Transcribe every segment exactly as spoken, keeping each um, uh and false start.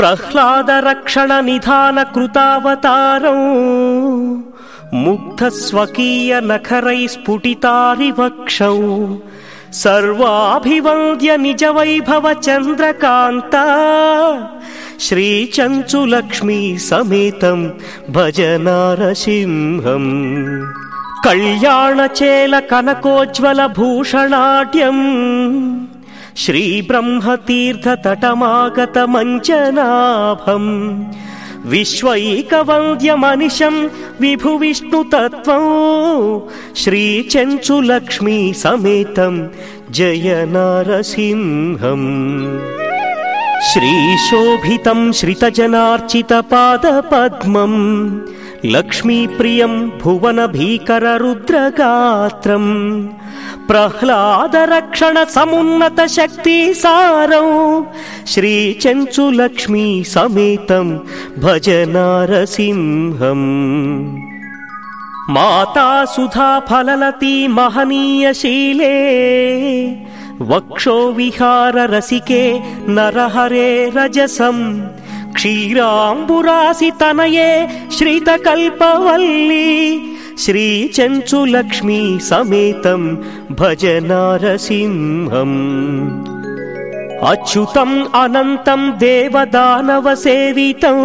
ప్రహ్లాద రక్షణ నిధాన కృతావతారం ముగ్ధ స్వకీయ నఖరై స్ఫుటితారి వక్షౌ సర్వాభివంద్య నిజ వైభవ చంద్రకాంత శ్రీ చంచులక్ష్మీ సమేతం భజ నారసింహం. కళ్యాణచేల కనకోజ్వల భూషణాఢ్యం శ్రీ బ్రహ్మతీర్థ తటమాగత మంచనాభం విశ్వైకవంద్యమనిశం విభు విష్ణుతత్వం శ్రీ చెంచులక్ష్మీ సమేతం జయ నారసింహం. శ్రీశోభితం శ్రితజనార్చిత పాదపద్మం లక్ష్మీప్రియం భువన భీకర రుద్రగాత్రం ప్రహ్లాద రక్షణ సమున్నత శక్తి సారం శ్రీ చెంచులక్ష్మీ సమేతం భజ నారసింహం. మాతా సుధా ఫలలతి మహనీయ శీలే వక్షో విహార రసికే నరహరే రజసం క్షీరాంబురాసి తనయే శ్రీతకల్పవల్లి శ్రీ చెంచులక్ష్మీ సమేతం భజ నారసింహం. అచ్యుతం అనంతం దేవదానవ సేవితం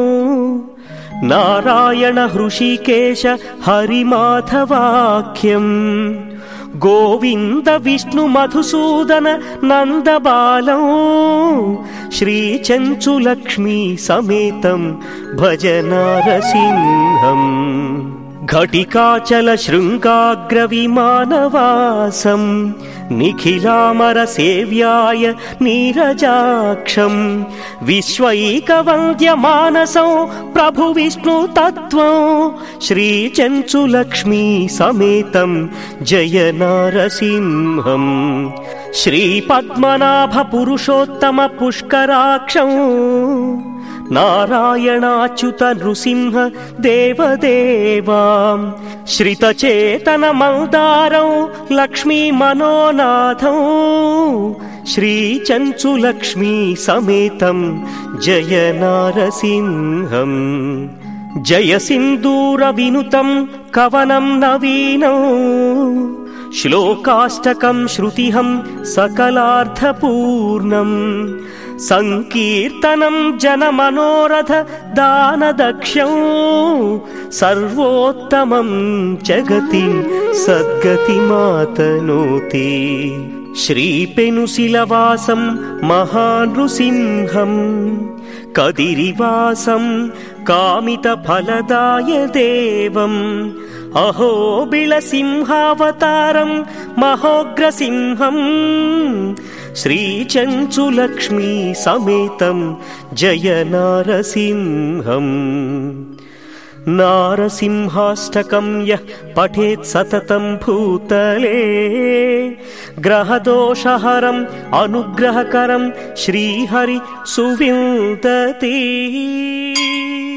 నారాయణ హృషికేశ హరిమాధవాఖ్యం గోవింద విష్ణు మధుసూదన నందబాలం శ్రీ చెంచులక్ష్మీ సమేతం భజ నారసింహం. ఘటికాచల శృంగాగ్ర విమానవాసం నిఖిలామర సేవ్యాయ నీరజాక్షం విశ్వైకవంద్య మానసం ప్రభు విష్ణు తత్వం శ్రీ చెంచులక్ష్మీ సమేతం జయ నారసింహం. శ్రీ పద్మనాభ పురుషోత్తమ పుష్కరాక్షం నారాయణాచ్యుత నృసింహ దేవదేవాం శ్రితచేతన మందారం లక్ష్మీ మనోనాథం శ్రీ చెంచులక్ష్మీ సమేతం జయ నారసింహం. జయ సింధూర వినుతం కవనం నవీనం శ్లోకాష్టకం శృతిహం సకలార్థపూర్ణం సంకీర్తనం జన మనోరథ దానదక్ష్యం సర్వోత్తమం జగతి సద్గతిమాతనోతి శ్రీ పెనుశిలవాసం మహానృసింహం కదిరివాసం కామిత ఫలదాయ దేవం అహోబిళ సింహావతారం మహోగ్రసింహం శ్రీ చెంచులక్ష్మీ సమేతం జయ నారసింహం. నారసింహాష్టకం యః పఠేత్ సతతం భూతలే గ్రహదోషహరం అనుగ్రహకరం శ్రీహరి సువిందతి.